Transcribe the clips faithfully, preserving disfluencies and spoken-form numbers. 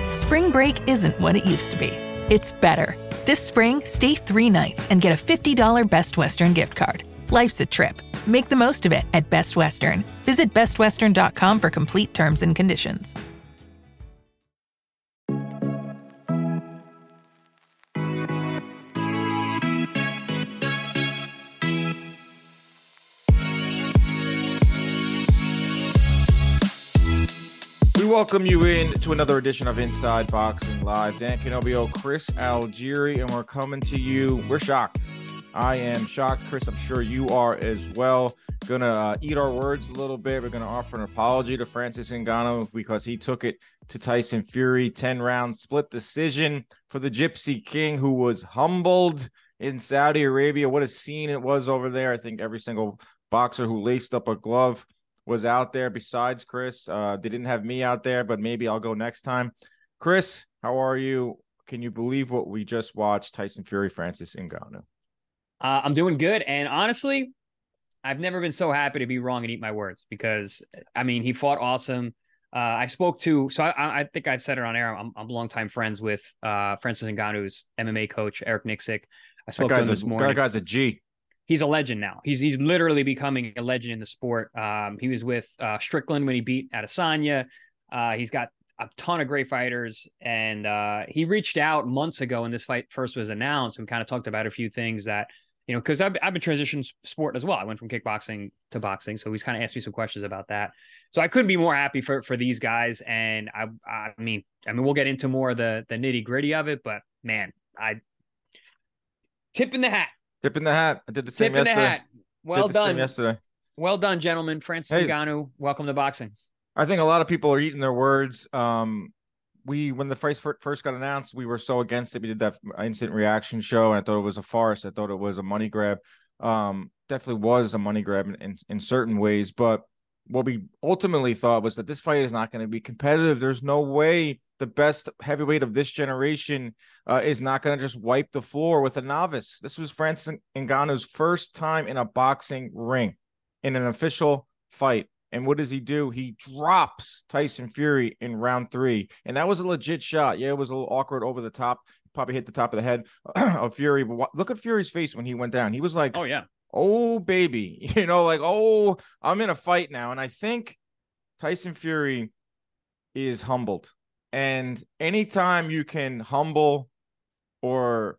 Spring break isn't what it used to be. It's better. This spring, stay three nights and get a fifty dollars Best Western gift card. Life's a trip. Make the most of it at Best Western. Visit best western dot com for complete terms and conditions. We welcome you in to another edition of Inside Boxing Live. Dan Canobio, Chris Algieri, and we're coming to you. We're shocked. I am shocked. Chris, I'm sure you are as well. Going to uh, eat our words a little bit. We're going to offer an apology to Francis Ngannou because he took it to Tyson Fury. ten-round split decision for the Gypsy King, who was humbled in Saudi Arabia. What a scene it was over there. I think every single boxer who laced up a glove was out there besides Chris. Uh, they didn't have me out there, but maybe I'll go next time. Chris, how are you? Can you believe what we just watched? Tyson Fury, Francis Ngannou. Uh, I'm doing good. And honestly, I've never been so happy to be wrong and eat my words because, I mean, he fought awesome. Uh, I spoke to, so I, I think I've said it on air. I'm, I'm longtime friends with uh, Francis Ngannou's M M A coach, Eric Nixick. I spoke to him this a, morning. That guy's a G. He's a legend now. He's he's literally becoming a legend in the sport. Um, he was with uh, Strickland when he beat Adesanya. Uh, he's got a ton of great fighters, and uh, he reached out months ago when this fight first was announced and kind of talked about a few things that, you know, because I've, I've been transitioning sport as well. I went from kickboxing to boxing, so he's kind of asked me some questions about that. So I couldn't be more happy for for these guys, and I I mean I mean we'll get into more of the the nitty gritty of it, but man, I tip in the hat. Tip in the hat. I did the same Tip in yesterday. the hat. Well did the done. Same yesterday. Well done, gentlemen. Francis Hey. Ngannou, welcome to boxing. I think a lot of people are eating their words. Um, we when the fight first got announced, we were so against it. We did that instant reaction show, and I thought it was a farce. I thought it was a money grab. Um, definitely was a money grab in, in, in certain ways. But what we ultimately thought was that this fight is not going to be competitive. There's no way the best heavyweight of this generation uh, is not going to just wipe the floor with a novice. This was Francis Ngannou's first time in a boxing ring, in an official fight. And what does he do? He drops Tyson Fury in round three. And that was a legit shot. Yeah, it was a little awkward over the top. Probably hit the top of the head of Fury. But look at Fury's face when he went down. He was like, oh, yeah. Oh, baby. You know, like, oh, I'm in a fight now. And I think Tyson Fury is humbled. And anytime you can humble or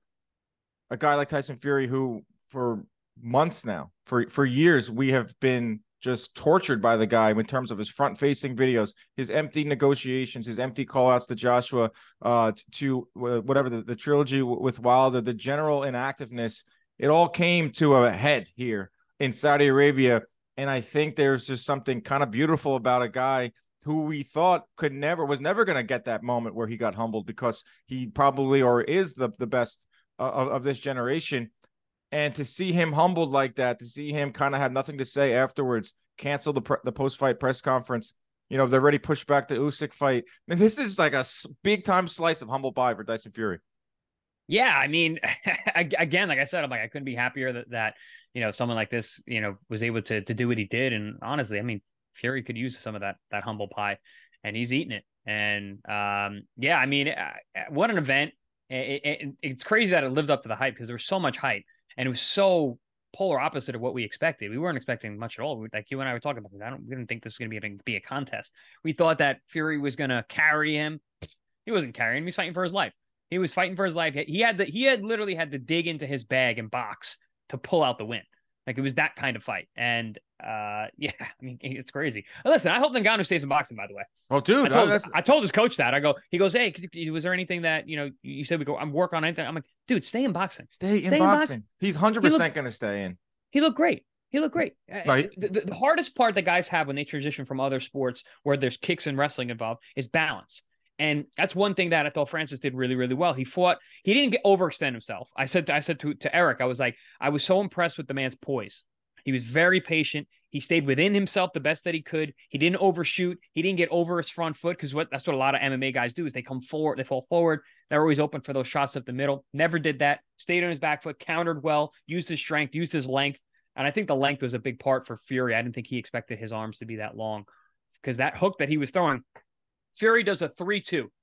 a guy like Tyson Fury, who for months now, for, for years, we have been just tortured by the guy in terms of his front-facing videos, his empty negotiations, his empty call-outs to Joshua, uh, to uh, whatever, the, the trilogy with Wilder, the general inactiveness, it all came to a head here in Saudi Arabia. And I think there's just something kind of beautiful about a guy who we thought could never, was never going to get that moment where he got humbled because he probably, or is the, the best uh, of, of this generation. And to see him humbled like that, to see him kind of have nothing to say afterwards, cancel the pre- the post-fight press conference, you know, they're already pushed back the Usyk fight. I mean, this is like a big-time slice of humble pie for Tyson Fury. Yeah, I mean, again, like I said, I'm like, I couldn't be happier that, that you know, someone like this, you know, was able to to do what he did. And honestly, I mean, Fury could use some of that that humble pie, and he's eating it. And um, yeah, I mean, what an event. It, it, it's crazy that it lives up to the hype because there was so much hype. And it was so polar opposite of what we expected. We weren't expecting much at all. We, like you and I were talking about it. I don't, we didn't think this was going to be a, be a contest. We thought that Fury was going to carry him. He wasn't carrying him. He was fighting for his life. He was fighting for his life. He had the, he had literally had to dig into his bag and box to pull out the win. Like it was that kind of fight. And uh, yeah, I mean, it's crazy. Listen, I hope Ngannou stays in boxing, by the way. Oh, dude. I told, his, I told his coach that. I go, he goes, hey, was there anything that, you know, you said we go, I'm work on anything. I'm like, dude, stay in boxing. Stay in, stay boxing. in boxing. He's one hundred percent going to stay in. He looked great. He looked great. Right. The, the, the hardest part that guys have when they transition from other sports where there's kicks and wrestling involved is balance. And that's one thing that I thought Francis did really, really well. He fought, he didn't get overextend himself. I said, I said to, to Eric, I was like, I was so impressed with the man's poise. He was very patient. He stayed within himself the best that he could. He didn't overshoot. He didn't get over his front foot because what that's what a lot of M M A guys do is they come forward, they fall forward. They're always open for those shots up the middle. Never did that. Stayed on his back foot, countered well, used his strength, used his length. And I think the length was a big part for Fury. I didn't think he expected his arms to be that long because that hook that he was throwing, Fury does a three two.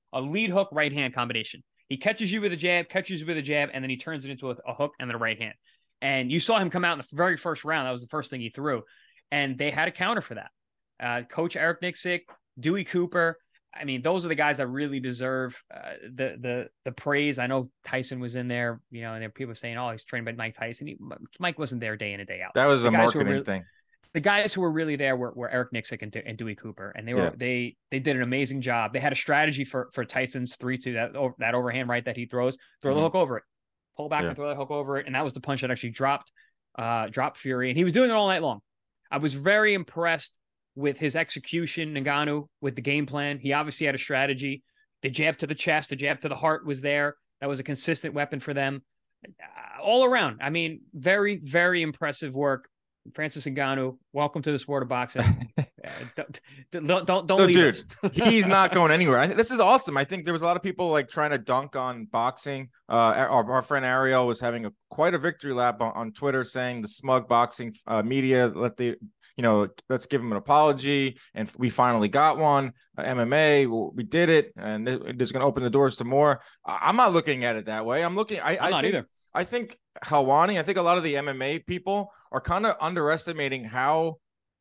a lead hook right hand combination. He catches you with a jab, catches you with a jab, and then he turns it into a, a hook and then a right hand. And you saw him come out in the very first round. That was the first thing he threw. And they had a counter for that. Uh, Coach Eric Nicksick, Dewey Cooper. I mean, those are the guys that really deserve uh, the the the praise. I know Tyson was in there, you know, and there were people saying, "Oh, he's trained by Mike Tyson." He, Mike wasn't there day in and day out. That was the a marketing really, thing. The guys who were really there were, were Eric Nicksick and, and Dewey Cooper, and they were yeah. they they did an amazing job. They had a strategy for for Tyson's three two that that overhand right that he throws, throw mm-hmm. the hook over it, pull back yeah. and throw the hook over it, and that was the punch that actually dropped uh dropped Fury, and he was doing it all night long. I was very impressed with his execution, Ngannou, with the game plan. He obviously had a strategy. The jab to the chest, the jab to the heart was there. That was a consistent weapon for them. Uh, all around. I mean, very, very impressive work. Francis Ngannou, welcome to the sport of boxing. uh, don't don't, don't, don't leave dude, us. He's not going anywhere. I, this is awesome. I think there was a lot of people like trying to dunk on boxing. Uh, our, our friend Ariel was having a quite a victory lap on, on Twitter saying the smug boxing uh, media, let the you know, let's give him an apology. And we finally got one. Uh, M M A, we did it. And it is going to open the doors to more. I'm not looking at it that way. I'm looking. I, I'm I not think, either. I think Helwani, I think a lot of the M M A people are kind of underestimating how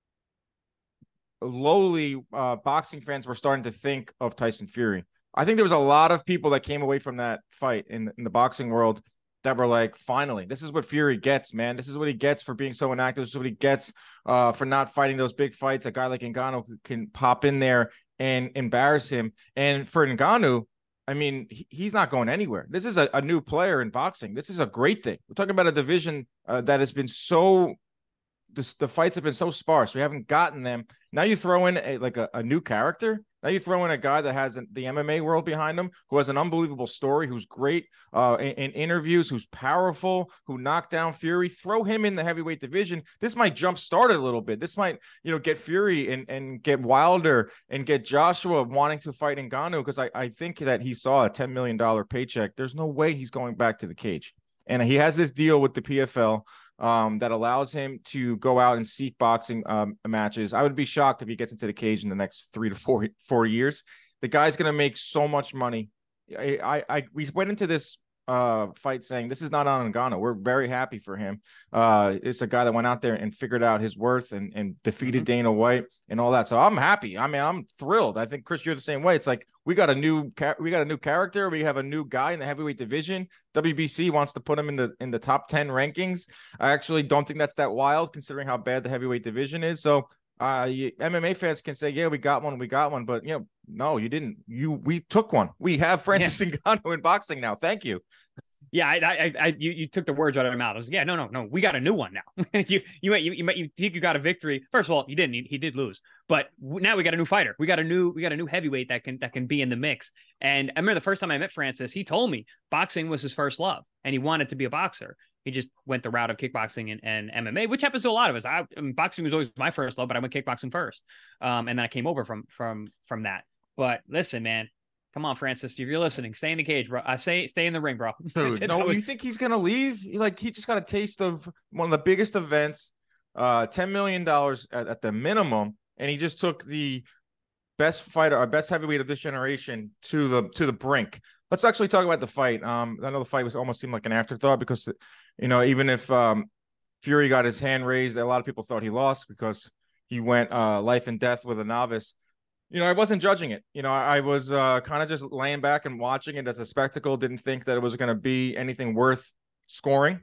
lowly uh, boxing fans were starting to think of Tyson Fury. I think there was a lot of people that came away from that fight in, in the boxing world that were like, finally, this is what Fury gets, man. This is what he gets for being so inactive. This is what he gets uh, for not fighting those big fights. A guy like Ngannou can pop in there and embarrass him. And for Ngannou, I mean, he, he's not going anywhere. This is a, a new player in boxing. This is a great thing. We're talking about a division uh, that has been so the, the fights have been so sparse. We haven't gotten them. Now you throw in a, like a, a new character. Now you throw in a guy that has the M M A world behind him, who has an unbelievable story, who's great uh, in, in interviews, who's powerful, who knocked down Fury. Throw him in the heavyweight division. This might jumpstart it a little bit. This might, you know, get Fury and, and get Wilder and get Joshua wanting to fight Ngannou, because I, I think that he saw a ten million dollars paycheck. There's no way he's going back to the cage. And he has this deal with the P F L um, that allows him to go out and seek boxing um, matches. I would be shocked if he gets into the cage in the next three to four, four years. The guy's going to make so much money. I, I, I, we went into this uh, fight saying this is not on Ngannou. We're very happy for him. Uh, it's a guy that went out there and figured out his worth and, and defeated mm-hmm. Dana White and all that. So I'm happy. I mean, I'm thrilled. I think, Chris, you're the same way. It's like we got a new we got a new character. We have a new guy in the heavyweight division. W B C wants to put him in the in the top ten rankings. I actually don't think that's that wild, considering how bad the heavyweight division is. So uh, M M A fans can say, yeah, we got one, we got one, but you know, no, you didn't. You we took one. We have Francis yeah. Ngannou in boxing now. Thank you. Yeah, I, I, I, you, you took the words out of my mouth. I was, yeah, no, no, no, we got a new one now. you, you, you, you, you think you got a victory. First of all, you didn't. He, he did lose, but now we got a new fighter. We got a new, we got a new heavyweight that can, that can be in the mix. And I remember the first time I met Francis, he told me boxing was his first love, and he wanted to be a boxer. He just went the route of kickboxing and, and M M A, which happens to a lot of us. I, I mean, boxing was always my first love, but I went kickboxing first, um, and then I came over from, from, from that. But listen, man. Come on, Francis. If you're listening, stay in the cage, bro. I say stay in the ring, bro. Dude, no, was... you think he's gonna leave? Like he just got a taste of one of the biggest events, uh, ten million dollars at, at the minimum, and he just took the best fighter, or best heavyweight of this generation to the to the brink. Let's actually talk about the fight. Um, I know the fight was almost seemed like an afterthought because, you know, even if um, Fury got his hand raised, a lot of people thought he lost because he went uh, life and death with a novice. You know, I wasn't judging it. You know, I, I was uh, kind of just laying back and watching it as a spectacle. Didn't think that it was going to be anything worth scoring.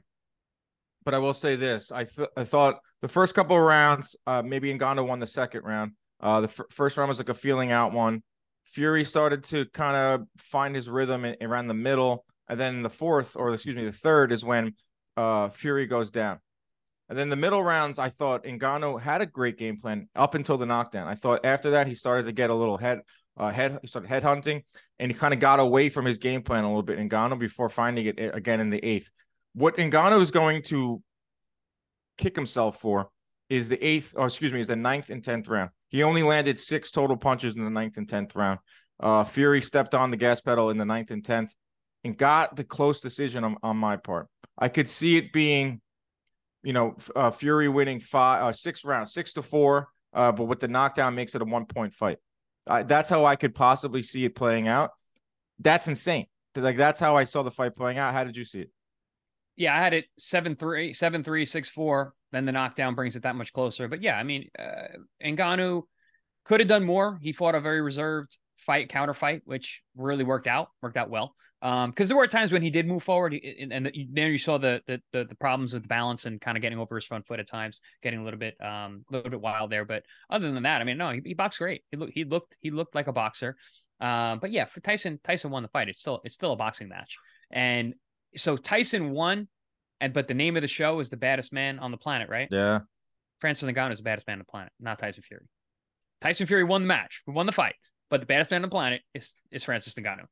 But I will say this. I, th- I thought the first couple of rounds, uh, maybe Ngannou won the second round. Uh, the f- first round was like a feeling out one. Fury started to kind of find his rhythm in, around the middle. And then the fourth, or excuse me, the third is when uh, Fury goes down. And then the middle rounds, I thought Ngannou had a great game plan up until the knockdown. I thought after that, he started to get a little head, uh, head. He started head hunting, and he kind of got away from his game plan a little bit, Ngannou, before finding it again in the eighth. What Ngannou is going to kick himself for is the eighth, or excuse me, is the ninth and tenth round. He only landed six total punches in the ninth and tenth round. Uh, Fury stepped on the gas pedal in the ninth and tenth and got the close decision on, on my part. I could see it being, you know, uh, Fury winning five, uh, six rounds, six to four, uh, but with the knockdown makes it a one point fight. Uh, that's how I could possibly see it playing out. That's insane. Like, that's how I saw the fight playing out. How did you see it? Yeah, I had it seven three, seven three, six four. Then the knockdown brings it that much closer. But yeah, I mean, uh, Ngannou could have done more. He fought a very reserved fight, counter fight, which really worked out, worked out well. Um, because there were times when he did move forward, and, and there you saw the, the the the problems with balance and kind of getting over his front foot at times, getting a little bit um a little bit wild there. But other than that, I mean, no, he, he boxed great. He looked he looked he looked like a boxer. Um, but yeah, for Tyson, Tyson won the fight. It's still it's still a boxing match, and so Tyson won, and but the name of the show is the baddest man on the planet, right? Yeah. Francis Ngannou is the baddest man on the planet, not Tyson Fury. Tyson Fury won the match, we won the fight, but the baddest man on the planet is is Francis Ngannou.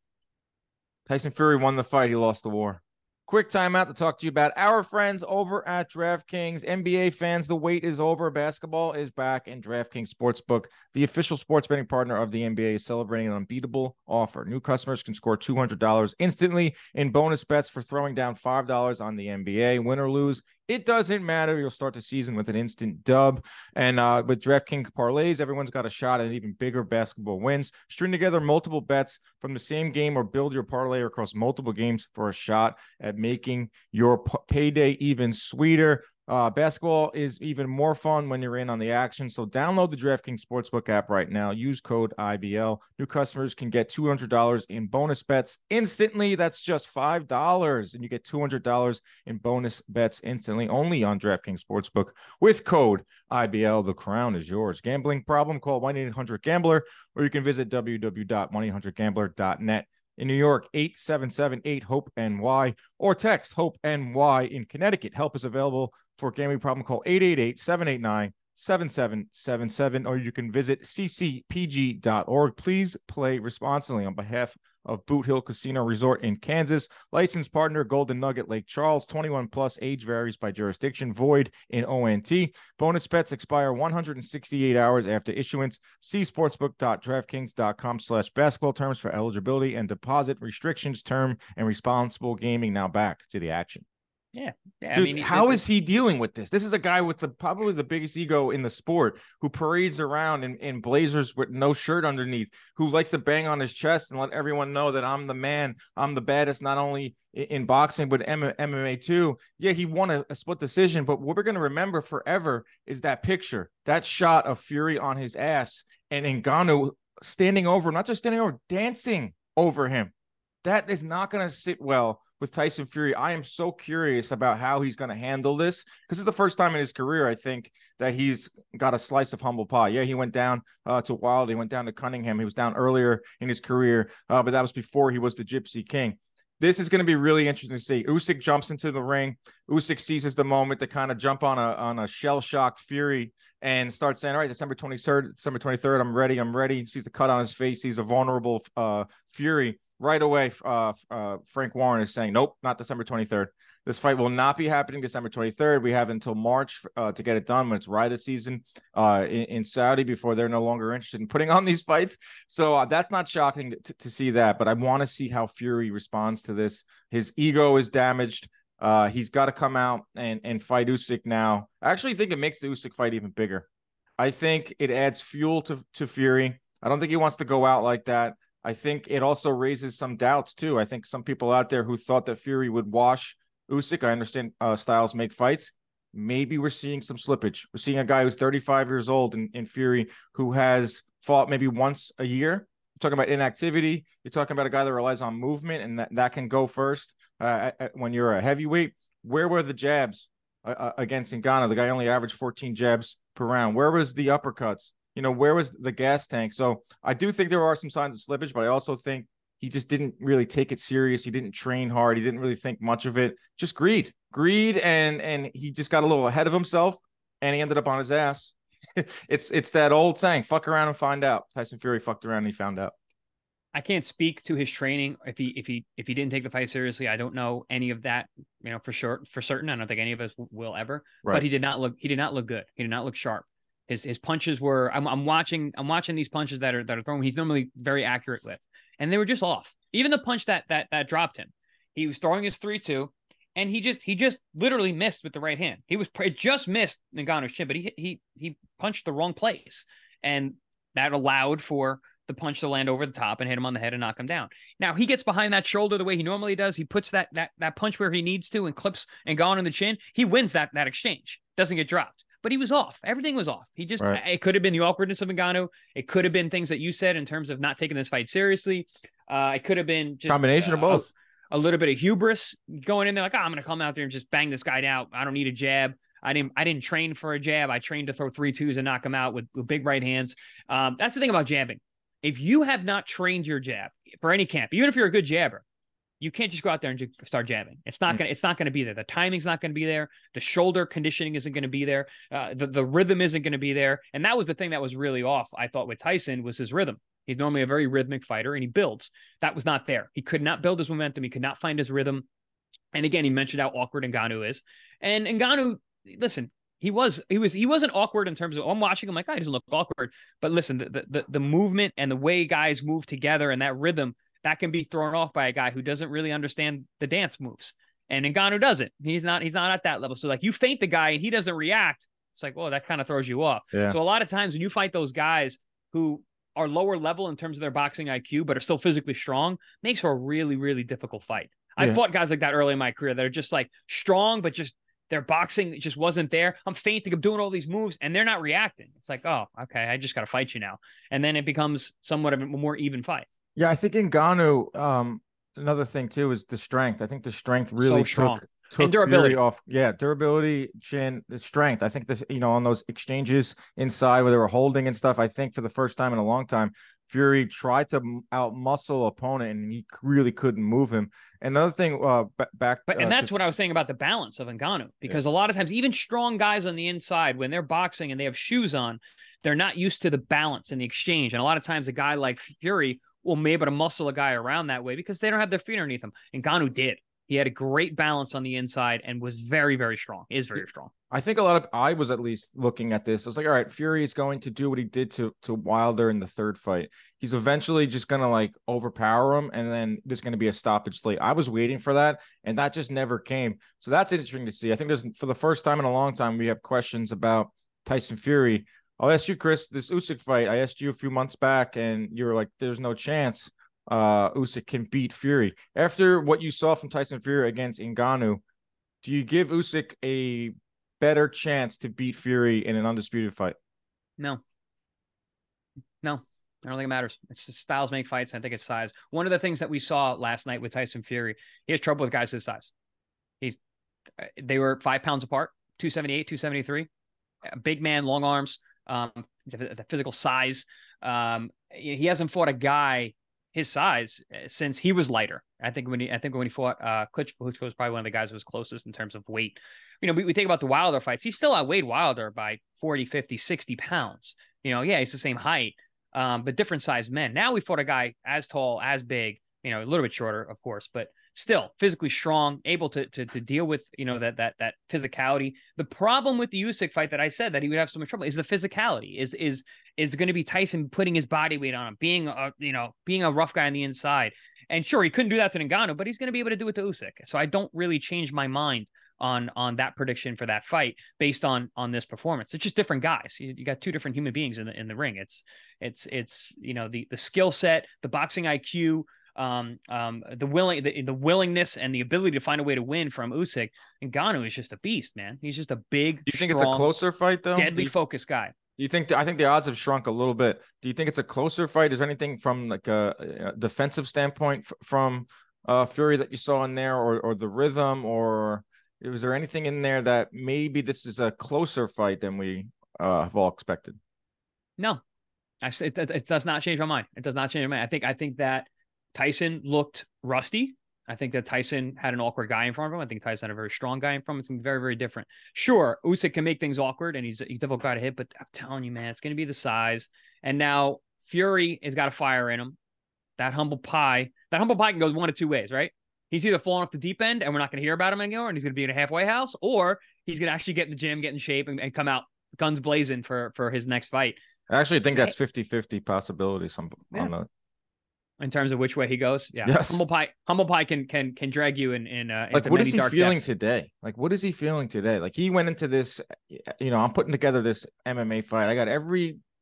Tyson Fury won the fight. He lost the war. Quick timeout to talk to you about our friends over at DraftKings. N B A fans, the wait is over. Basketball is back, and DraftKings Sportsbook, the official sports betting partner of the N B A, is celebrating an unbeatable offer. New customers can score two hundred dollars instantly in bonus bets for throwing down five dollars on the N B A. Win or lose, it doesn't matter. You'll start the season with an instant dub. And uh, with DraftKings parlays, everyone's got a shot at even bigger basketball wins. String together multiple bets from the same game or build your parlay across multiple games for a shot at making your payday even sweeter. Uh, basketball is even more fun when you're in on the action. So download the DraftKings Sportsbook app right now. Use code I B L. New customers can get two hundred dollars in bonus bets instantly. That's just five dollars. And you get two hundred dollars in bonus bets instantly only on DraftKings Sportsbook with code I B L. The crown is yours. Gambling problem? Call one eight hundred gambler, or you can visit w w w dot one eight hundred gambler dot net. In New York, eight seven seven eight HOPE N Y, or text HOPE N Y. In Connecticut, help is available for gambling problem. Call eight eight eight, seven eight nine, seven seven seven seven, or you can visit c c p g dot org. Please play responsibly. On behalf of Boot Hill Casino Resort in Kansas, licensed partner Golden Nugget Lake Charles, twenty-one plus, age varies by jurisdiction, void in O N T. Bonus bets expire one hundred sixty-eight hours after issuance. See sportsbook dot draftkings dot com slash basketball terms for eligibility and deposit restrictions, term, and responsible gaming. Now back to the action. Yeah. yeah Dude, I mean, how it, is he dealing with this? This is a guy with the probably the biggest ego in the sport, who parades around in, in blazers with no shirt underneath, who likes to bang on his chest and let everyone know that I'm the man, I'm the baddest, not only in, in boxing, but M M A too. Yeah, he won a, a split decision, but what we're going to remember forever is that picture, that shot of Fury on his ass and Ngannou standing over, not just standing over, dancing over him. That is not going to sit well with Tyson Fury. I am so curious about how he's going to handle this, because it's the first time in his career, I think, that he's got a slice of humble pie. Yeah, he went down uh, to Wilder. He went down to Cunningham. He was down earlier in his career, uh, but that was before he was the Gypsy King. This is going to be really interesting to see. Usyk jumps into the ring. Usyk seizes the moment to kind of jump on a on a shell-shocked Fury and starts saying, all right, December twenty-third, December twenty-third, I'm ready, I'm ready. He sees the cut on his face. He's a vulnerable uh, Fury. Right away, uh, uh, Frank Warren is saying, nope, not December twenty-third. This fight will not be happening December twenty-third. We have until March uh, to get it done, when it's Riyadh season uh, in, in Saudi, before they're no longer interested in putting on these fights. So uh, that's not shocking to, to see that, but I want to see how Fury responds to this. His ego is damaged. Uh, he's got to come out and, and fight Usyk now. I actually think it makes the Usyk fight even bigger. I think it adds fuel to, to Fury. I don't think he wants to go out like that. I think it also raises some doubts too. I think some people out there who thought that Fury would wash Usyk, I understand uh, styles make fights. Maybe we're seeing some slippage. We're seeing a guy who's thirty-five years old in, in Fury, who has fought maybe once a year. You're talking about inactivity. You're talking about a guy that relies on movement, and that, that can go first uh, when you're a heavyweight. Where were the jabs uh, against Ngannou? The guy only averaged fourteen jabs per round. Where was the uppercuts? You know, where was the gas tank? So I do think there are some signs of slippage, but I also think he just didn't really take it serious. He didn't train hard. He didn't really think much of it. Just greed, greed. And, and he just got a little ahead of himself, and he ended up on his ass. it's, it's that old saying, fuck around and find out. Tyson Fury fucked around and he found out. I can't speak to his training. If he, if he, if he didn't take the fight seriously, I don't know any of that, you know, for sure, for certain. I don't think any of us will ever, right. But he did not look, he did not look good. He did not look sharp. His his punches were. I'm I'm watching. I'm watching these punches that are that are thrown. He's normally very accurate with, and they were just off. Even the punch that that that dropped him, he was throwing his three two, and he just he just literally missed with the right hand. He was it just missed Ngannou's chin, but he he he punched the wrong place, and that allowed for the punch to land over the top and hit him on the head and knock him down. Now he gets behind that shoulder the way he normally does. He puts that that that punch where he needs to and clips Ngannou in the chin. He wins that that exchange. Doesn't get dropped. But he was off. Everything was off. He just, right. It could have been the awkwardness of Ngannou. It could have been things that you said in terms of not taking this fight seriously. Uh, it could have been just combination uh, of both. A, a little bit of hubris going in there, like, oh, I'm going to come out there and just bang this guy down. I don't need a jab. I didn't. I didn't train for a jab. I trained to throw three twos and knock him out with, with big right hands. Um, that's the thing about jabbing. If you have not trained your jab for any camp, even if you're a good jabber, you can't just go out there and just start jabbing. It's not gonna. It's not gonna be there. The timing's not gonna be there. The shoulder conditioning isn't gonna be there. Uh, the the rhythm isn't gonna be there. And that was the thing that was really off. I thought with Tyson was his rhythm. He's normally a very rhythmic fighter, and he builds. That was not there. He could not build his momentum. He could not find his rhythm. And again, he mentioned how awkward Ngannou is. And Ngannou, listen, he was he was he wasn't awkward in terms of, oh, I'm watching him like, oh, he doesn't look awkward. But listen, the the the movement and the way guys move together and that rhythm, that can be thrown off by a guy who doesn't really understand the dance moves. And Ngannou doesn't. He's not, he's not at that level. So like you feint the guy and he doesn't react. It's like, well, that kind of throws you off. Yeah. So a lot of times when you fight those guys who are lower level in terms of their boxing I Q, but are still physically strong, makes for a really, really difficult fight. Yeah. I fought guys like that early in my career that are just like strong, but just their boxing just wasn't there. I'm feinting, I'm doing all these moves and they're not reacting. It's like, oh, okay, I just got to fight you now. And then it becomes somewhat of a more even fight. Yeah, I think Ngannou, um, another thing too is the strength. I think the strength really so strong. took, took and durability Fury off. Yeah, durability, chin, the strength. I think this, you know, on those exchanges inside where they were holding and stuff, I think for the first time in a long time, Fury tried to out muscle opponent and he really couldn't move him. Another thing, uh, b- back, but, and uh, that's to... what I was saying about the balance of Ngannou, because yeah. a lot of times, even strong guys on the inside, when they're boxing and they have shoes on, they're not used to the balance and the exchange. And a lot of times, a guy like Fury will be able to muscle a guy around that way because they don't have their feet underneath them. And Ngannou did. He had a great balance on the inside and was very, very strong. Is very strong. I think a lot of, I was at least looking at this. I was like, all right, Fury is going to do what he did to, to Wilder in the third fight. He's eventually just going to like overpower him. And then there's going to be a stoppage late. I was waiting for that. And that just never came. So that's interesting to see. I think there's, for the first time in a long time, we have questions about Tyson Fury. I'll ask you, Chris, this Usyk fight, I asked you a few months back and you were like, there's no chance uh, Usyk can beat Fury. After what you saw from Tyson Fury against Ngannou, do you give Usyk a better chance to beat Fury in an undisputed fight? No. No, I don't think it matters. It's just styles make fights. I think it's size. One of the things that we saw last night with Tyson Fury, he has trouble with guys his size. He's, they were five pounds apart, two seventy-eight, two seventy-three. A big man, long arms. Um, the, the physical size. Um, he hasn't fought a guy his size since he was lighter. I think when he, I think when he fought uh, Klitschko, Klitschko was probably one of the guys who was closest in terms of weight. You know, we, we think about the Wilder fights. He still outweighed Wilder by forty, fifty, sixty pounds. You know, yeah, he's the same height, um, but different sized men. Now we fought a guy as tall, as big, you know, a little bit shorter, of course, but still physically strong, able to to to deal with, you know, that that that physicality. The problem with the Usyk fight that I said that he would have so much trouble is the physicality. Is is is going to be Tyson putting his body weight on him, being a you know being a rough guy on the inside. And sure, he couldn't do that to Ngannou, but he's going to be able to do it to Usyk. So I don't really change my mind on on that prediction for that fight based on on this performance. It's just different guys. You, you got two different human beings in the in the ring. It's it's it's you know the the skill set, the boxing I Q. Um, um, the willing, the, the willingness and the ability to find a way to win from Usyk. And Ngannou is just a beast, man. He's just a big, do you think strong, it's a closer fight though? Deadly you, focused guy. Do you think, th- I think the odds have shrunk a little bit. Do you think it's a closer fight? Is there anything from like a, a defensive standpoint f- from uh, Fury that you saw in there, or, or the rhythm, or was there anything in there that maybe this is a closer fight than we uh, have all expected? No, I it, it does not change my mind. It does not change my mind. I think, I think that Tyson looked rusty. I think that Tyson had an awkward guy in front of him. I think Tyson had a very strong guy in front of him. It's going to be very, very different. Sure, Usyk can make things awkward, and he's a difficult guy to hit, but I'm telling you, man, it's going to be the size. And now Fury has got a fire in him. That humble pie, that humble pie can go one of two ways, right? He's either falling off the deep end, and we're not going to hear about him anymore, and he's going to be in a halfway house, or he's going to actually get in the gym, get in shape, and, and come out guns blazing for, for his next fight. I actually think that's fifty-fifty possibilities on, yeah. on the... In terms of which way he goes, yeah. Yes. Humble pie, humble pie can can can drag you in in uh, like what is he feeling depths. today? Like what is he feeling today? Like he went into this, you know, I'm putting together this M M A fight. I got every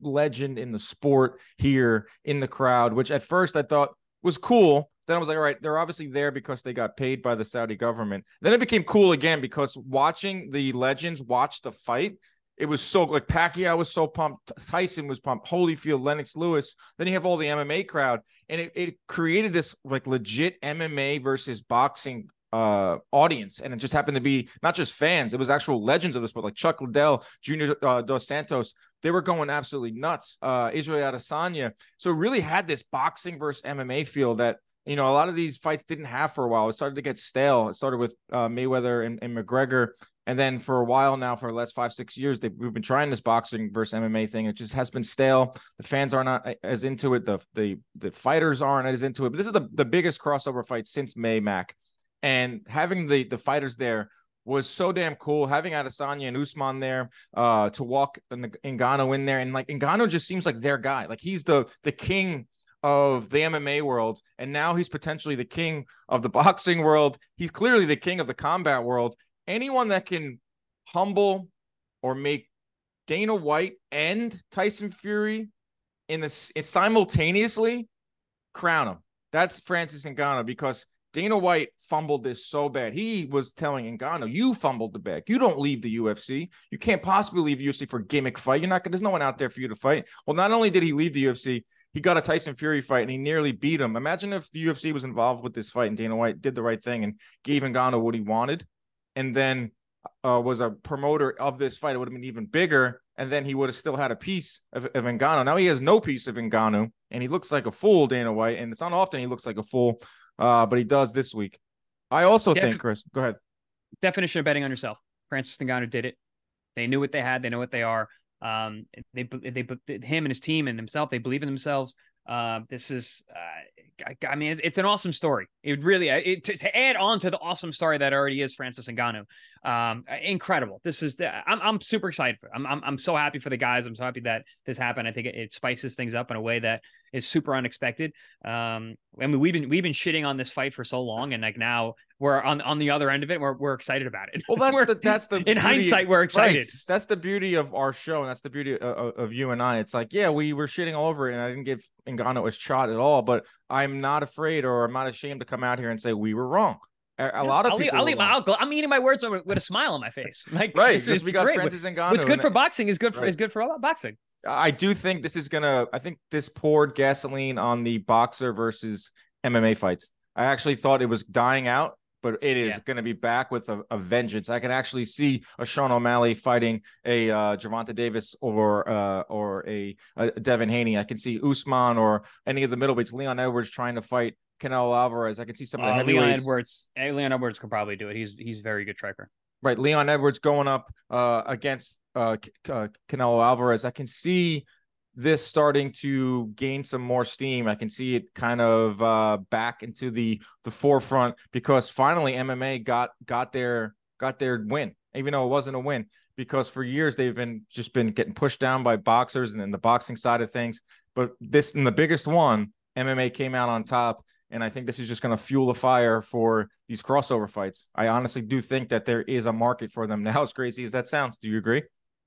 legend in the sport here in the crowd, which at first I thought was cool. Then I was like, all right, they're obviously there because they got paid by the Saudi government. Then it became cool again because watching the legends watch the fight, it was so like Pacquiao was so pumped, Tyson was pumped, Holyfield, Lennox Lewis. Then you have all the M M A crowd, and it, it created this like legit M M A versus boxing uh audience, and it just happened to be not just fans, it was actual legends of the sport like Chuck Liddell, Junior uh, Dos Santos. They were going absolutely nuts. uh Israel Adesanya. So it really had this boxing versus M M A feel that, you know, a lot of these fights didn't have for a while. It started to get stale. It started with uh, Mayweather and, and McGregor, and then for a while now, for the last five six years, they we've been trying this boxing versus M M A thing. It just has been stale. The fans are not as into it. The the the fighters aren't as into it. But this is the, the biggest crossover fight since May Mac. And having the the fighters there was so damn cool. Having Adesanya and Usman there, uh, to walk Ngannou in there, and like Ngannou just seems like their guy. Like he's the the king of the M M A world, and now he's potentially the king of the boxing world. He's clearly the king of the combat world. Anyone that can humble or make Dana White and Tyson Fury in this simultaneously, crown him. That's Francis Ngannou, because Dana White fumbled this so bad. He was telling Ngannou, you fumbled the bag. You don't leave the U F C. You can't possibly leave the U F C for a gimmick fight. You're not. There's no one out there for you to fight. Well, not only did he leave the U F C, he got a Tyson Fury fight, and he nearly beat him. Imagine if the U F C was involved with this fight and Dana White did the right thing and gave Ngannou what he wanted, and then uh, was a promoter of this fight. It would have been even bigger, and then he would have still had a piece of, of Ngannou. Now he has no piece of Ngannou, and he looks like a fool, Dana White, and it's not often he looks like a fool, uh, but he does this week. I also Def- think, Chris, go ahead. Definition of betting on yourself. Francis Ngannou did it. They knew what they had. They know what they are. Um, they, they, they, him and his team and himself, they believe in themselves. Uh, this is, uh, I, I mean, it's, it's an awesome story. It really, it, to, to add on to the awesome story that already is Francis Ngannou, um, incredible. This is, the, I'm, I'm super excited for it. I'm, I'm, I'm so happy for the guys. I'm so happy that this happened. I think it, it spices things up in a way that is super unexpected. Um, I mean, we've been, we've been shitting on this fight for so long, and like now we're on, on the other end of it. We're, we're excited about it. Well, that's the, that's the, in beauty, hindsight, we're excited. Right. That's the beauty of our show. And that's the beauty of, of you and I. It's like, yeah, we were shitting all over it, and I didn't give Ngannou a shot at all, but I'm not afraid, or I'm not ashamed to come out here and say we were wrong. A, a lot of I'll people. Leave, I'll leave, I'll, I'm eating my words with, with a smile on my face. Like, right. This, Because we got great. Francis Ngannou. What's good for boxing is good for, right. is good for boxing. I do think this is going to, I think this poured gasoline on the boxer versus M M A fights. I actually thought it was dying out, but it is yeah. going to be back with a, a vengeance. I can actually see a Sean O'Malley fighting a uh, Gervonta Davis or uh, or a, a Devin Haney. I can see Usman or any of the middleweights. Leon Edwards trying to fight Canelo Alvarez. I can see some of the uh, heavyweights. Leon Edwards, Leon Edwards could probably do it. He's he's a very good striker. Right, Leon Edwards going up uh, against uh, uh, Canelo Alvarez. I can see this starting to gain some more steam. I can see it kind of uh, back into the the forefront, because finally M M A got got their got their win, even though it wasn't a win, because for years they've been just been getting pushed down by boxers and then the boxing side of things. But this, and the biggest one, M M A came out on top. And I think this is just going to fuel the fire for these crossover fights. I honestly do think that there is a market for them now, as crazy as that sounds. Do you agree?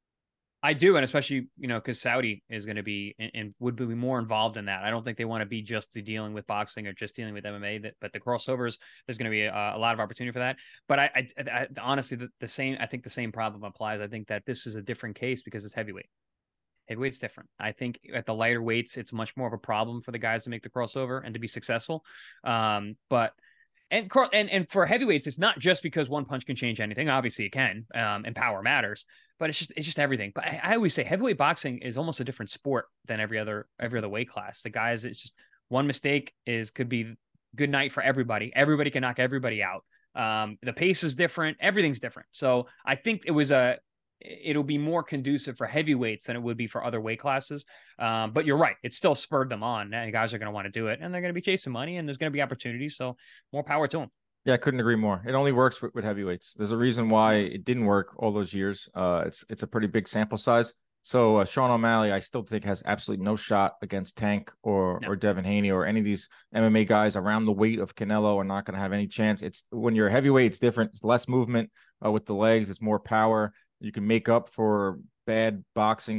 I do. And especially, you know, because Saudi is going to be and, and would be more involved in that. I don't think they want to be just dealing with boxing or just dealing with M M A, that, but the crossovers, there's going to be a, a lot of opportunity for that. But I, I, I honestly, the, the same, I think the same problem applies. I think that this is a different case because it's heavyweight. Heavyweight's different. I think at the lighter weights, it's much more of a problem for the guys to make the crossover and to be successful. Um, but and and and for heavyweights, it's not just because one punch can change anything. Obviously, it can, um, and power matters. But it's just it's just everything. But I, I always say heavyweight boxing is almost a different sport than every other every other weight class. The guys, it's just one mistake is could be good night for everybody. Everybody can knock everybody out. Um, the pace is different. Everything's different. So I think it was a. It'll be more conducive for heavyweights than it would be for other weight classes. Um, but you're right. It still spurred them on. And guys are going to want to do it, and they're going to be chasing money, and there's going to be opportunities. So more power to them. Yeah, I couldn't agree more. It only works for, with heavyweights. There's a reason why it didn't work all those years. Uh, it's, it's a pretty big sample size. So uh, Sean O'Malley, I still think has absolutely no shot against Tank or, no. or Devin Haney or any of these M M A guys around the weight of Canelo are not going to have any chance. It's when you're a heavyweight, it's different. It's less movement uh, with the legs. It's more power. You can make up for bad boxing with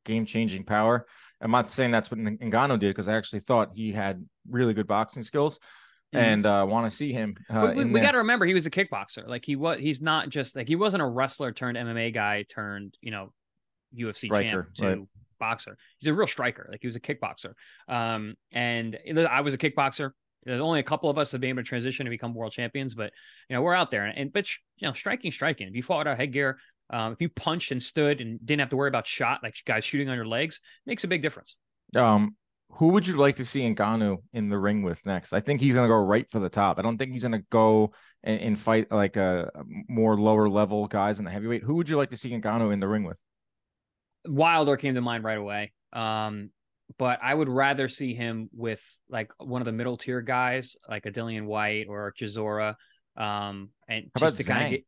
game changing power. I'm not saying that's what Ngannou did, because I actually thought he had really good boxing skills, mm-hmm. and uh, want to see him. Uh, we we, we got to remember he was a kickboxer. Like he was, he's not just like he wasn't a wrestler turned M M A guy turned you know U F C striker, champ to right. boxer. He's a real striker. Like he was a kickboxer. Um, and I was a kickboxer. There's only a couple of us have been able to transition and become world champions, but you know we're out there. And, and but you know striking, striking. If you fought out headgear. Um, if you punched and stood and didn't have to worry about shot, like guys shooting on your legs, makes a big difference. Um, who would you like to see Ngannou in the ring with next? I think he's going to go right for the top. I don't think he's going to go and, and fight like a, a more lower level guys in the heavyweight. Who would you like to see Ngannou in the ring with? Wilder came to mind right away. Um, but I would rather see him with like one of the middle tier guys, like a Dillian White or Chisora. Um, and how about to Zhang? Kind of get...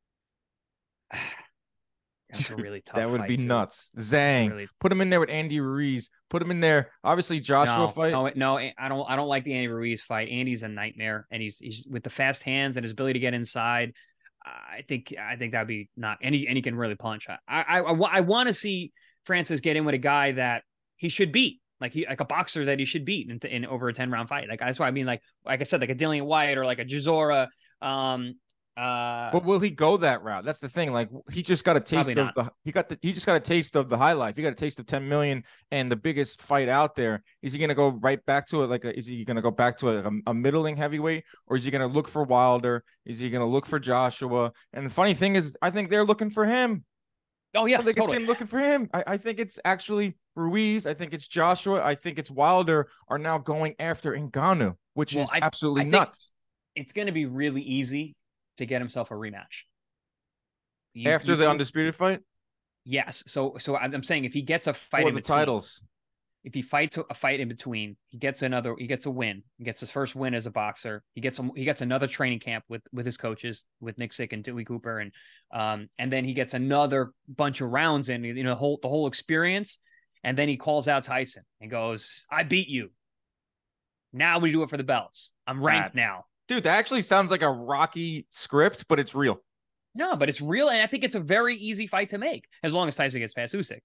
That's a really tough That would fight, be too. nuts. Zhang, really... put him in there with Andy Ruiz. Put him in there. Obviously, Joshua no, fight. No, no, I don't. I don't like the Andy Ruiz fight. Andy's a nightmare, and he's he's with the fast hands and his ability to get inside. I think I think that'd be not. And he and he can really punch. I I I, I want to see Francis get in with a guy that he should beat, like he like a boxer that he should beat in, in over a ten round fight. Like that's why I mean, like like I said, like a Dillian White or like a Chisora. Um, Uh, but will he go that route? That's the thing. Like he just got a taste of not. the he got the he just got a taste of the high life. He got a taste of ten million and the biggest fight out there. Is he gonna go right back to it? Like, a, is he gonna go back to a, a middling heavyweight, or is he gonna look for Wilder? Is he gonna look for Joshua? And the funny thing is, I think they're looking for him. Oh yeah, I think totally. it's him looking for him. I, I think it's actually Ruiz. I think it's Joshua. I think it's Wilder are now going after Ngannou, which well, is I, absolutely I nuts. It's gonna be really easy to get himself a rematch you, after you, the undisputed fight. Yes, so so I'm saying if he gets a fight for in the between, titles, if he fights a fight in between, he gets another. He gets a win. He gets his first win as a boxer. He gets a, he gets another training camp with with his coaches, with Nick Sick and Dewey Cooper, and um and then he gets another bunch of rounds in, you know, the whole the whole experience, and then he calls out Tyson and goes, "I beat you. Now we do it for the belts. I'm ranked Bad. now." Dude, that actually sounds like a Rocky script, but it's real. No, but it's real, and I think it's a very easy fight to make as long as Tyson gets past Usyk.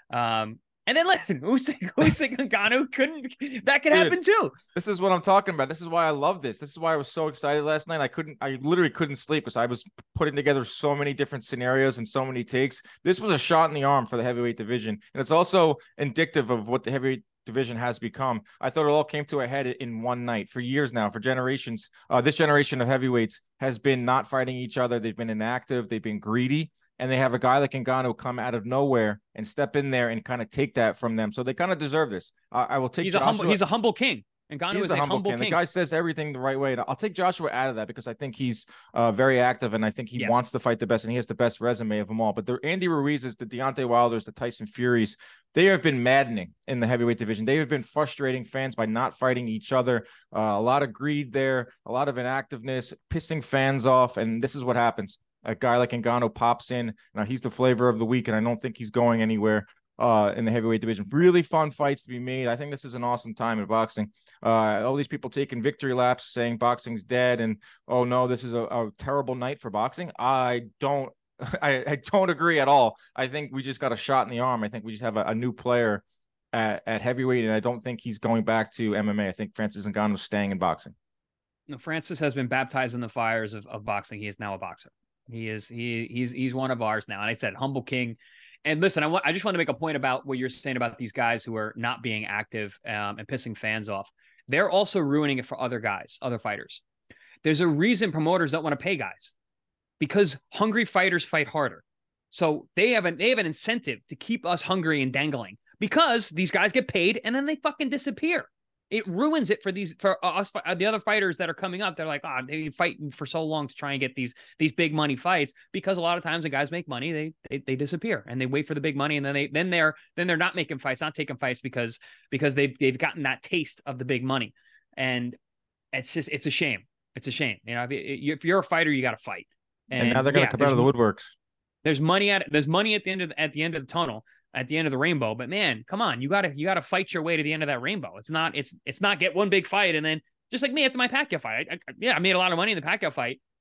Um, and then listen, Usyk, Usyk and Ngannou couldn't. That could Dude, happen too. This is what I'm talking about. This is why I love this. This is why I was so excited last night. I couldn't. I literally couldn't sleep because I was putting together so many different scenarios and so many takes. This was a shot in the arm for the heavyweight division, and it's also indicative of what the heavyweight division has become. I thought it all came to a head in one night. For years now, for generations, uh, this generation of heavyweights has been not fighting each other. They've been inactive. They've been greedy. And they have a guy like Ngannou come out of nowhere and step in there and kind of take that from them. So they kind of deserve this. Uh, I will take He's Joshua. a humble, he's a humble king. Ngannou He's is a a humble, humble king. king. The guy says everything the right way. I'll take Joshua out of that because I think he's uh, very active and I think he yes. wants to fight the best and he has the best resume of them all. But the Andy Ruiz's, the Deontay Wilders, the Tyson Furies, they have been maddening in the heavyweight division. They have been frustrating fans by not fighting each other. Uh, a lot of greed there, a lot of inactiveness, pissing fans off. And this is what happens. A guy like Ngannou pops in. Now he's the flavor of the week, and I don't think he's going anywhere uh, in the heavyweight division. Really fun fights to be made. I think this is an awesome time in boxing. Uh, all these people taking victory laps, saying boxing's dead, and oh no, this is a, a terrible night for boxing. I don't, I, I don't agree at all. I think we just got a shot in the arm. I think we just have a, a new player at, at heavyweight, and I don't think he's going back to M M A. I think Francis Ngannou is staying in boxing. No, Francis has been baptized in the fires of, of boxing. He is now a boxer. He is he he's he's one of ours now. And I said humble king. And listen, I want I just want to make a point about what you're saying about these guys who are not being active um, and pissing fans off. They're also ruining it for other guys, other fighters. There's a reason promoters don't want to pay guys because hungry fighters fight harder. So they have an they have an incentive to keep us hungry and dangling because these guys get paid and then they fucking disappear. It ruins it for these for us, the other fighters that are coming up. They're like, oh, they fighting for so long to try and get these these big money fights because a lot of times when guys make money, they they, they disappear and they wait for the big money and then they then they're then they're not making fights, not taking fights because because they've they've gotten that taste of the big money, and it's just it's a shame. It's a shame. You know, if, you, if you're a fighter, you got to fight. And, and now they're gonna yeah, come out of the woodworks. There's money at there's money at the end of the, at the end of the tunnel. At the end of the rainbow, but man, come on, you gotta you gotta fight your way to the end of that rainbow. It's not it's it's not get one big fight and then just like me after my Pacquiao fight. I, I, yeah, I made a lot of money in the Pacquiao fight.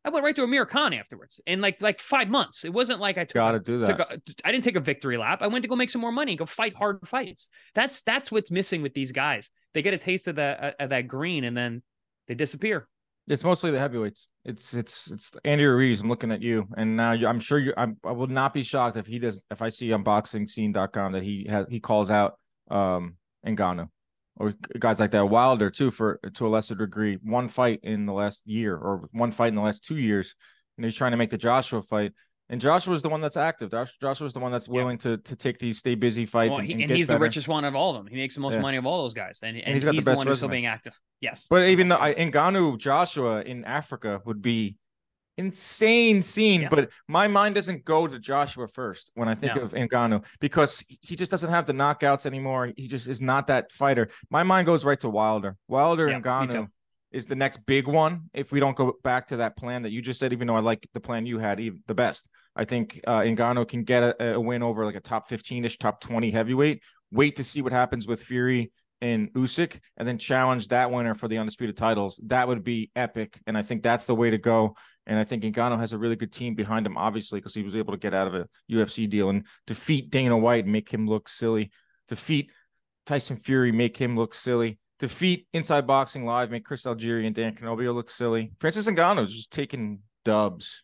I went right to Amir Khan afterwards in like like five months. It wasn't like I took Gotta a, do that. Took a, I didn't take a victory lap. I went to go make some more money and go fight hard fights. That's that's what's missing with these guys. They get a taste of that of that green and then they disappear. It's mostly the heavyweights. It's it's it's Andy Ruiz. I'm looking at you, and now you, I'm sure you. I'm, I will not be shocked if he does. If I see on boxing scene dot com that he has he calls out um Ngannou or guys like that. Wilder too, for to a lesser degree. One fight in the last year, or one fight in the last two years, and he's trying to make the Joshua fight. And Joshua's the one that's active. Josh, Joshua's the one that's willing yeah. to to take these stay busy fights. Well, and, he, and, and get he's better. the richest one of all of them. He makes the most yeah. money of all those guys, and, and, and he's, got he's the, best the one resume. Who's still being active. Yes, but even though I, Ngannou Joshua in Africa would be insane scene, yeah. but my mind doesn't go to Joshua first when I think no. of Ngannou because he just doesn't have the knockouts anymore. He just is not that fighter. My mind goes right to Wilder. Wilder yeah, Ngannou is the next big one if we don't go back to that plan that you just said, even though I like the plan you had even the best. I think uh, Ngannou can get a, a win over like a top fifteen-ish, top twenty heavyweight. Wait to see what happens with Fury and Usyk, and then challenge that winner for the undisputed titles. That would be epic, and I think that's the way to go. And I think Ngannou has a really good team behind him, obviously, because he was able to get out of a U F C deal and defeat Dana White and make him look silly. Defeat Tyson Fury, make him look silly. Defeat Inside Boxing Live, make Chris Algieri and Dan Canobio look silly. Francis Ngannou is just taking dubs.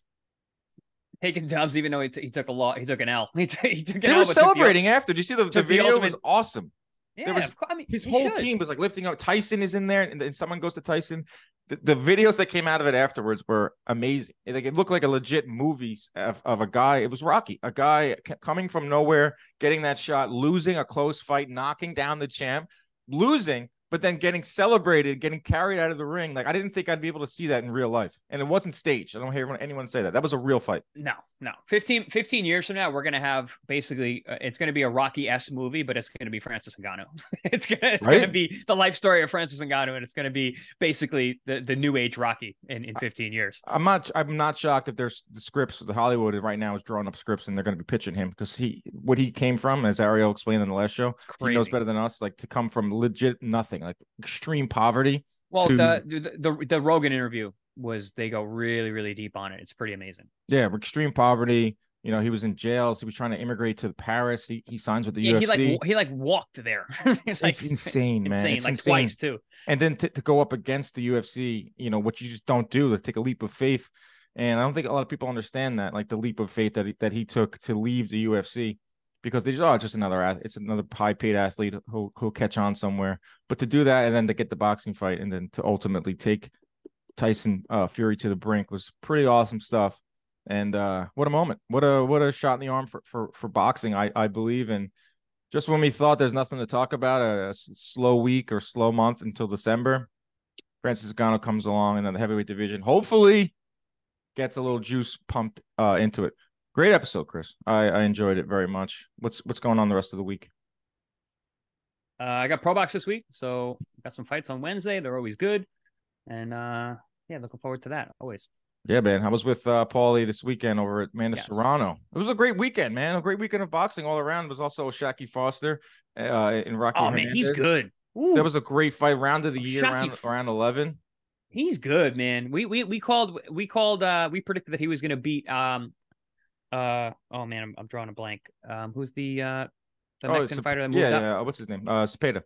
Taking dubs, even though he, t- he took a lot, he took an L. He, t- he took an they L. They were celebrating the, after. Did you see the, the video? The ultimate... It was awesome. Yeah, there was, I mean, his whole should. team was like lifting up. Tyson is in there, and then someone goes to Tyson. The, the videos that came out of it afterwards were amazing. It, like, it looked like a legit movie of, of a guy. It was Rocky, a guy coming from nowhere, getting that shot, losing a close fight, knocking down the champ, losing, but then getting celebrated, getting carried out of the ring. Like, I didn't think I'd be able to see that in real life. And it wasn't staged. I don't hear anyone say that. That was a real fight. No, no. fifteen, fifteen years from now, we're going to have basically, uh, it's going to be a Rocky-esque movie, but it's going to be Francis Ngannou. it's going it's right? to be the life story of Francis Ngannou, and it's going to be basically the, the new age Rocky in, in fifteen years. I'm not I'm not shocked if there's the scripts. The Hollywood right now is drawing up scripts, and they're going to be pitching him because he what he came from, as Ariel explained in the last show, he knows better than us, like to come from legit nothing, like extreme poverty. Well, to... the, the the the Rogan interview was they go really really deep on it. It's pretty amazing. Yeah, extreme poverty. You know, he was in jail. So he was trying to immigrate to Paris. He he signs with the yeah, U F C. He like he like walked there. It's like, it's insane, man. Insane, it's like insane. twice too. And then to, to go up against the U F C, you know, what you just don't do, to take a leap of faith. And I don't think a lot of people understand that, like the leap of faith that he, that he took to leave the U F C, because they just, oh, it's just another, it's another high paid athlete who who'll catch on somewhere. But to do that and then to get the boxing fight and then to ultimately take Tyson uh, Fury to the brink was pretty awesome stuff. And uh, what a moment. What a what a shot in the arm for for, for boxing, I, I believe. And just when we thought there's nothing to talk about, a, a slow week or slow month until December, Francis Ngannou comes along in the heavyweight division. Hopefully gets a little juice pumped uh, into it. Great episode, Chris. I, I enjoyed it very much. What's what's going on the rest of the week? Uh, I got Pro Box this week, so got some fights on Wednesday. They're always good. And uh, yeah, looking forward to that always. Yeah, man. I was with uh, Paulie this weekend over at Amanda yes. Serrano. It was a great weekend, man. A great weekend of boxing all around. It was also Shaki Foster uh, in Rocky Oh, Hernandez. man, he's good. Ooh. That was a great fight. Round of the year, Shaki round, round eleven. He's good, man. We we we called we called uh we predicted that he was going to beat um uh oh man, I'm, I'm drawing a blank. Um, who's the uh the oh, Mexican fighter that moved yeah, up? Yeah, what's his name? Uh, Cepeda.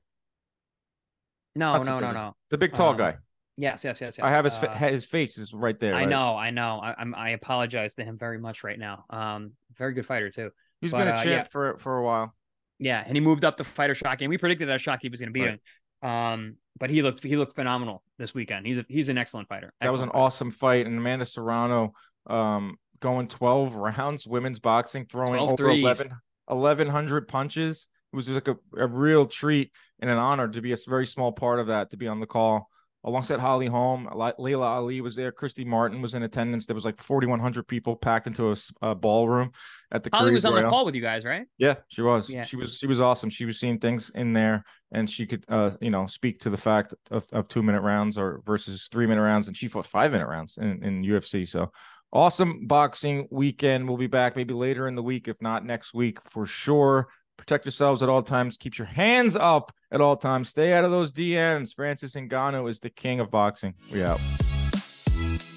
No, Not no, Cepeda. no, no. The big tall um, guy. Yes, yes, yes, yes. I have his uh, his face is right there. I right? know, I know. I, I'm I apologize to him very much right now. Um, very good fighter too. He's but, been a uh, champ yeah. for for a while. Yeah, and he moved up to fighter Shaki, and we predicted that Shaki was going to beat right. him. Um, but he looked he looked phenomenal this weekend. He's a, he's an excellent fighter. Excellent that was an fighter. awesome fight, and Amanda Serrano, um, going twelve rounds, women's boxing, throwing over eleven, eleven hundred punches. It was just like a, a real treat and an honor to be a very small part of that, to be on the call. Alongside Holly Holm, Layla Ali was there. Christy Martin was in attendance. There was like forty-one hundred people packed into a, a ballroom at the Holly Curry's was on Royal. the call with you guys, right? Yeah, she was. Yeah. She was. She was awesome. She was seeing things in there, and she could, uh, you know, speak to the fact of, of two minute rounds or versus three minute rounds, and she fought five minute rounds in, in U F C. So awesome boxing weekend. We'll be back maybe later in the week, if not next week for sure. Protect yourselves at all times. Keep your hands up at all times. Stay out of those D Ms. Francis Ngannou is the king of boxing. We out.